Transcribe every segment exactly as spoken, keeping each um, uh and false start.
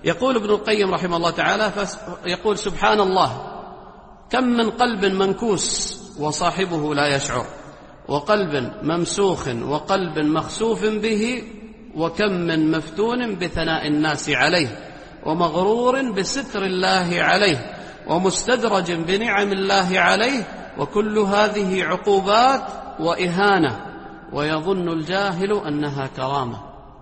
يقول ابن القيم رحمه الله تعالى، يقول: سبحان الله، كم من قلب منكوس وصاحبه لا يشعر، وقلب ممسوخ وقلب مخسوف به، وكم من مفتون بثناء الناس عليه، ومغرور بستر الله عليه، ومستدرج بنعم الله عليه، وكل هذه عقوبات وإهانة، ويظن الجاهل أنها كرامة.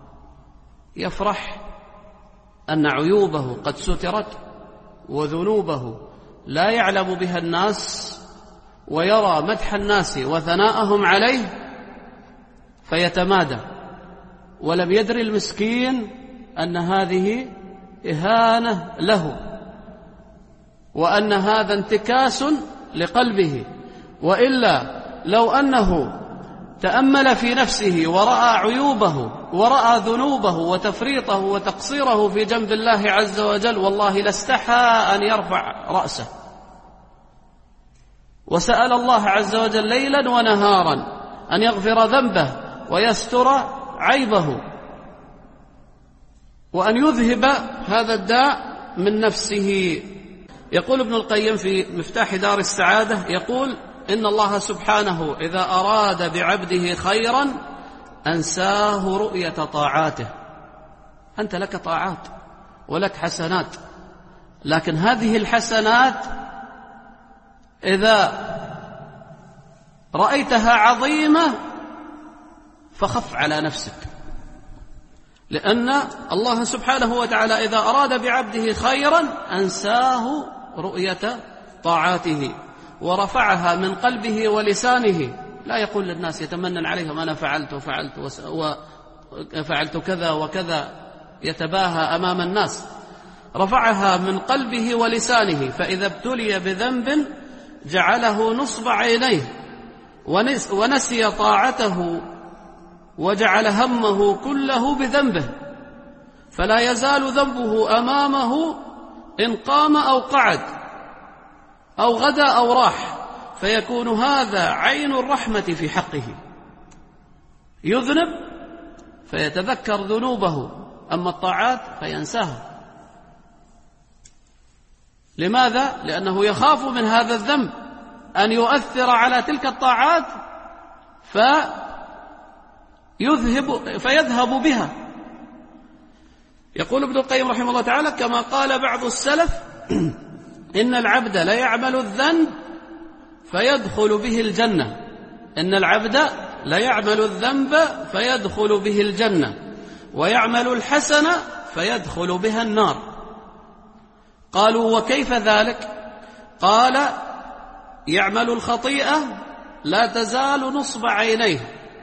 يفرح أن عيوبه قد سترت وذنوبه لا يعلم بها الناس، ويرى مدح الناس وثناءهم عليه فيتمادى، ولم يدري المسكين أن هذه إهانة له، وأن هذا انتكاس لقلبه. وإلا لو أنه تأمل في نفسه ورأى عيوبه ورأى ذنوبه وتفريطه وتقصيره في جنب الله عز وجل، والله لاستحى أن يرفع رأسه وسأل الله عز وجل ليلا ونهارا أن يغفر ذنبه ويستر عيبه، وأن يذهب هذا الداء من نفسه. يقول ابن القيم في مفتاح دار السعادة، يقول: إن الله سبحانه إذا أراد بعبده خيرا أنساه رؤية طاعاته. أنت لك طاعات ولك حسنات، لكن هذه الحسنات إذا رأيتها عظيمة فخف على نفسك، لأن الله سبحانه وتعالى إذا أراد بعبده خيرا أنساه رؤية طاعاته ورفعها من قلبه ولسانه. لا يقول للناس يتمنن عليهم: أنا فعلت وفعلت وفعلت كذا وكذا، يتباهى أمام الناس. رفعها من قلبه ولسانه، فإذا ابتلي بذنب جعله نصب عينيه ونسي طاعته وجعل همه كله بذنبه، فلا يزال ذنبه أمامه إن قام أو قعد أو غدا أو راح، فيكون هذا عين الرحمة في حقه. يذنب فيتذكر ذنوبه، أما الطاعات فينساها. لماذا؟ لأنه يخاف من هذا الذنب أن يؤثر على تلك الطاعات فيذهب, فيذهب بها. يقول ابن القيم رحمه الله تعالى: كما قال بعض السلف: إن العبد لا يعمل الذنب فيدخل به الجنة. إن العبد لا يعمل الذنب فيدخل به الجنة، ويعمل الحسنة فيدخل بها النار. قالوا: وكيف ذلك؟ قال: يعمل الخطيئة لا تزال نصب عينيه،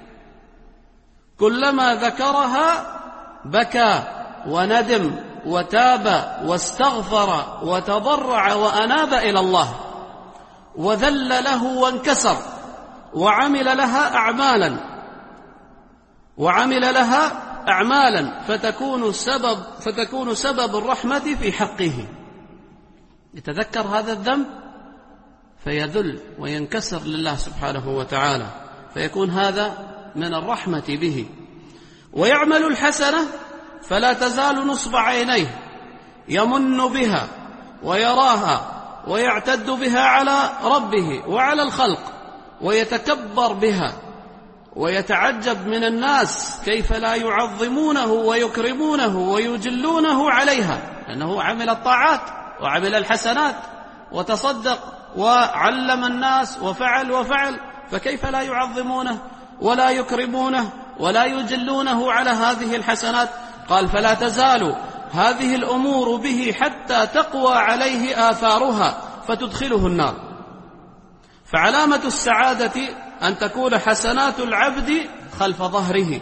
كلما ذكرها بكى وندم وتاب واستغفر وتضرع وأناب إلى الله، وذل له وانكسر، وعمل لها أعمالا وعمل لها أعمالا فتكون سبب فتكون سبب الرحمة في حقه. يتذكر هذا الذنب فيذل وينكسر لله سبحانه وتعالى، فيكون هذا من الرحمة به. ويعمل الحسنة فلا تزال نصب عينيه، يمن بها ويراها ويعتد بها على ربه وعلى الخلق، ويتكبر بها ويتعجب من الناس كيف لا يعظمونه ويكرمونه ويجلونه عليها، لأنه عمل الطاعات وعمل الحسنات وتصدق وعلم الناس وفعل وفعل، فكيف لا يعظمونه ولا يكرمونه ولا يجلونه على هذه الحسنات؟ قال: فلا تزال هذه الأمور به حتى تقوى عليه آثارها فتدخله النار. فعلامة السعادة أن تكون حسنات العبد خلف ظهره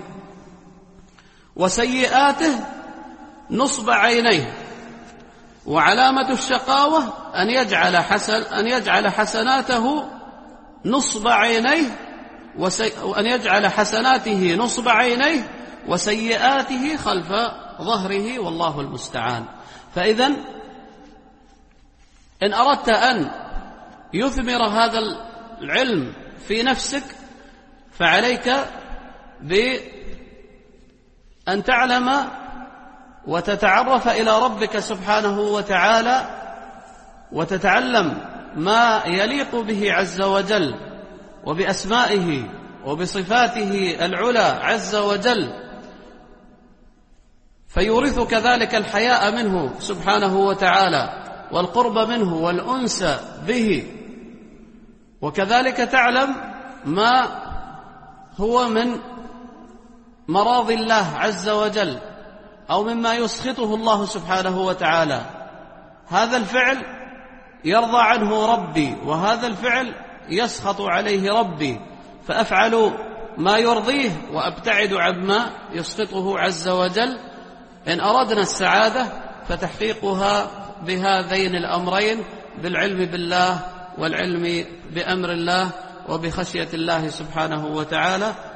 وسيئاته نصب عينيه، وعلامة الشقاوة أن يجعل حسن أن يجعل حسناته نصب عينيه وأن يجعل حسناته نصب عينيه وسيئاته خلف ظهره، والله المستعان. فإذا إن أردت أن يثمر هذا العلم في نفسك فعليك بأن تعلم وتتعرف إلى ربك سبحانه وتعالى وتتعلم ما يليق به عز وجل وبأسمائه وبصفاته العلى عز وجل، فيورثك ذلك الحياء منه سبحانه وتعالى والقرب منه والأنس به. وكذلك تعلم ما هو من مراضي الله عز وجل أو مما يسخطه الله سبحانه وتعالى. هذا الفعل يرضى عنه ربي وهذا الفعل يسخط عليه ربي، فأفعل ما يرضيه وأبتعد عما يسخطه عز وجل. إن أردنا السعادة فتحقيقها بهذين الأمرين، بالعلم بالله والعلم بأمر الله وبخشية الله سبحانه وتعالى.